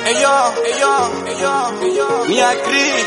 Me agree.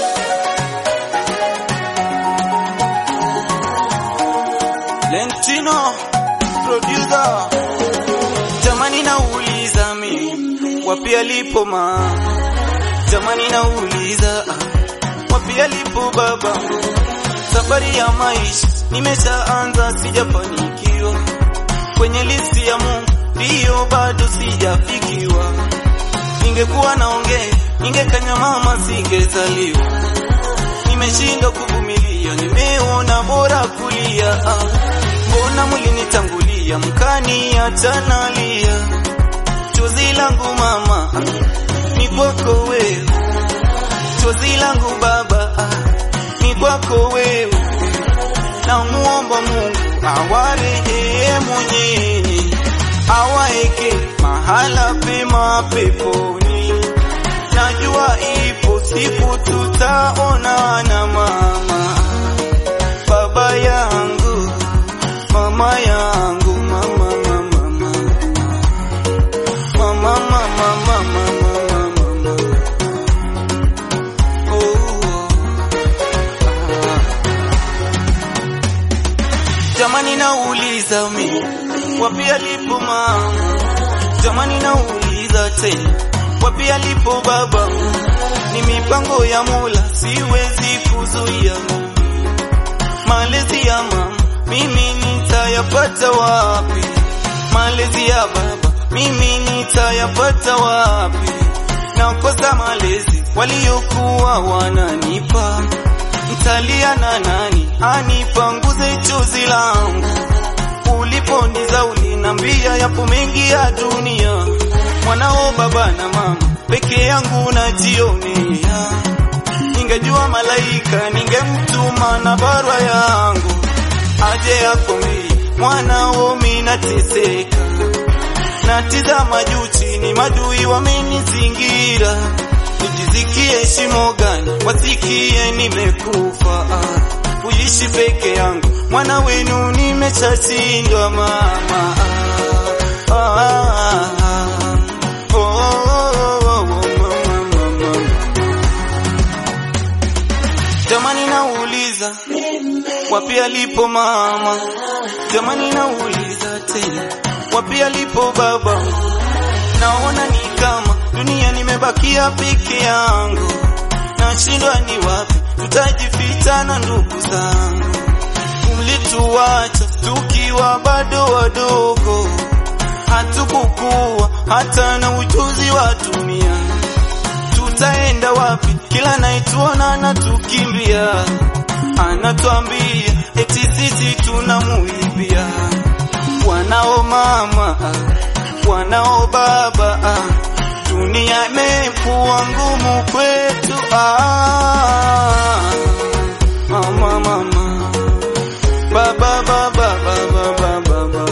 Lentino producer. Jamani nauliza mimi wapi alipo ma. Jamani nauliza wapi alipo baba. Safari ya maisha nimeshaanza sijafanikiwa. Kwenye listi ya Mungu ndio bado sijafikiwa. Ningekuwa naongea, ningekanya mama singezaliwa. Nimeshindwa kuvumilia, nimeona bora kulia. Mbona mlinitangulia, mkani atanalia. Chozi langu mama, ni kwako wewe. Chozi langu baba, ni kwako wewe. Namuomba Mungu awarehemu nyinyi, awaeke mahala pema peponi. Najua ipo siku tutaonana mama. Baba yangu, mama yangu, mama mama mama mama mama mama mama. Jamani nauliza mimi wapi alipo mama. Jamani nauliza tena wapi alipo baba. Ni mipango ya Mola siwezi kuzuia. Malezi ya mama mimi nitayapata wapi? Malezi ya baba mimi nitayapata wapi? Nakosa malezi waliokuwa wananipa. Nitalia na nani anipanguze chozi langu? Uliponiza ulinambia yapo mengi ya dunia. Mwanao baba na mama peke yangu najionea. Ningejua malaika ningemtuma na barua yangu aje akomee mwanao mimi nateseka. Natizama juu chini madui wamenizingira. Nijizikie shimo gani wasikie nimekufa. Kuishi peke yangu mwana wenu nimeshashindwa mama. Jamani nauliza wapi alipo mama. Jamani nauliza tena wapi alipo baba. Naona ni kama dunia nimebakia peke yangu. Nashindwa ni wapi tutajificha na ndugu zangu. Mlituacha tukiwa bado wadogo. Hatukukua hata na ujuzi wa dunia. Tutaenda wapi kila naituona na tukimbia. Anatuambia eti sisi tunamuibia. Wanao mama, wanao baba. Dunia imekuwa ngumu kwetu. Mama mama, baba baba baba baba.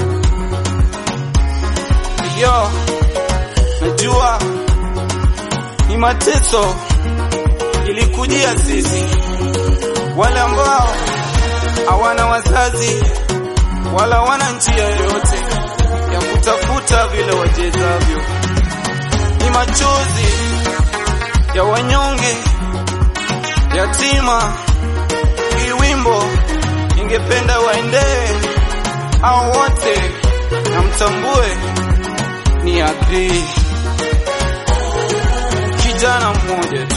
Yo, najua ni mateso ilikujia sisi wale ambao hawana wazazi wala wana njia yoyote ya kutafuta vile wajezavyo. Ni machozi ya wanyonge, yatima. Hii wimbo ningependa waendee hao wote na mtambue ni agree. Kijana mmoja